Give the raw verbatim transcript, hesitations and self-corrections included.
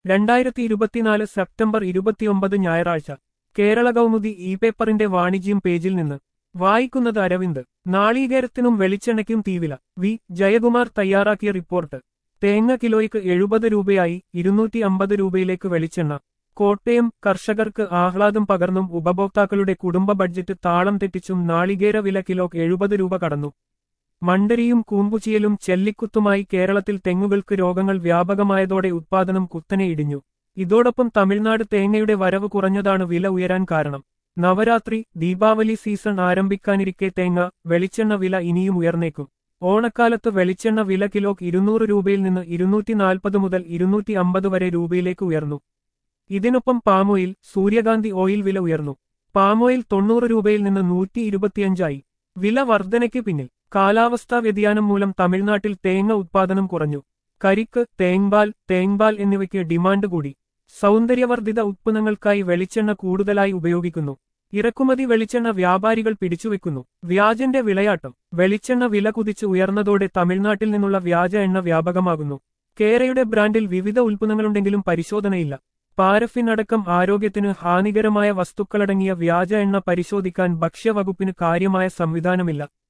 രണ്ടായിരത്തി ഇരുപത്തിനാല് സെപ്റ്റംബർ ഇരുപത്തിയൊമ്പത് ഞായറാഴ്ച കേരള കൗമുദി ഇ പേപ്പറിന്റെ വാണിജ്യം പേജിൽ നിന്ന് വായിക്കുന്നത് അരവിന്ദ്. നാളികേരത്തിനും വെളിച്ചെണ്ണയ്ക്കും തീവില. വി ജയകുമാർ തയ്യാറാക്കിയ റിപ്പോർട്ട്. തേങ്ങ കിലോയ്ക്ക് എഴുപത് രൂപയായി, ഇരുന്നൂറ്റി അമ്പത് രൂപയിലേക്ക് വെളിച്ചെണ്ണ. കോട്ടയം. കർഷകർക്ക് ആഹ്ലാദം പകർന്നും ഉപഭോക്താക്കളുടെ കുടുംബ ബഡ്ജറ്റ് താളം തെറ്റിച്ചും നാളികേര വില കിലോക്ക് എഴുപത് രൂപ കടന്നു. മണ്ടരിയും കൂമ്പുചീയലും ചെല്ലിക്കുത്തുമായി കേരളത്തിൽ തെങ്ങുകൾക്ക് രോഗങ്ങൾ വ്യാപകമായതോടെ ഉത്പാദനം കുത്തനെ ഇടിഞ്ഞു. ഇതോടൊപ്പം തമിഴ്നാട് തേങ്ങയുടെ വരവ് കുറഞ്ഞതാണ് വില ഉയരാൻ കാരണം. നവരാത്രി, ദീപാവലി സീസൺ ആരംഭിക്കാനിരിക്കെ തേങ്ങ, വെളിച്ചെണ്ണ വില ഇനിയും ഉയർന്നേക്കും. ഓണക്കാലത്ത് വെളിച്ചെണ്ണ വില കിലോക്ക് ഇരുന്നൂറ് രൂപയിൽ നിന്ന് ഇരുന്നൂറ്റി നാൽപ്പത് മുതൽ ഇരുന്നൂറ്റി അമ്പത് വരെ രൂപയിലേക്ക് ഉയർന്നു. ഇതിനൊപ്പം പാമോയിൽ, സൂര്യകാന്തി ഓയിൽ വില ഉയർന്നു. പാമോയിൽ തൊണ്ണൂറ് രൂപയിൽ നിന്ന് നൂറ്റി ഇരുപത്തിയഞ്ചായി. വില വർധനയ്ക്ക് പിന്നിൽ കാലാവസ്ഥാ വ്യതിയാനം മൂലം തമിഴ്നാട്ടിൽ തേങ്ങ ഉത്പാദനം കുറഞ്ഞു. കരിക്ക്, തേങ്പാൽ, തേങ്പാൽ എന്നിവയ്ക്ക് ഡിമാൻഡ് കൂടി. സൗന്ദര്യവർദ്ധിത ഉത്പന്നങ്ങൾക്കായി വെളിച്ചെണ്ണ കൂടുതലായി ഉപയോഗിക്കുന്നു. ഇറക്കുമതി വെളിച്ചെണ്ണ വ്യാപാരികൾ പിടിച്ചുവെക്കുന്നു. വ്യാജന്റെ വിളയാട്ടം. വെളിച്ചെണ്ണ വില കുതിച്ച് ഉയർന്നതോടെ തമിഴ്നാട്ടിൽ നിന്നുള്ള വ്യാജ എണ്ണ വ്യാപകമാകുന്നു. കേരയുടെ ബ്രാൻഡിൽ വിവിധ ഉൽപ്പന്നങ്ങളുണ്ടെങ്കിലും പരിശോധനയില്ല. പാരഫിൻ അടക്കം ആരോഗ്യത്തിന് ഹാനികരമായ വസ്തുക്കളടങ്ങിയ വ്യാജ എണ്ണ പരിശോധിക്കാൻ ഭക്ഷ്യവകുപ്പിന് കാര്യമായ സംവിധാനമില്ല.